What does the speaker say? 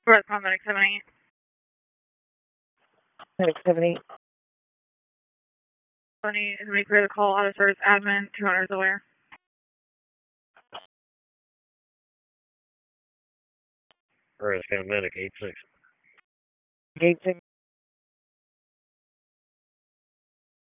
Where's Medic 78? Medic 78. 78 is going to clear the call out of service admin, 200 is aware. Where's Medic 86? Gate 6.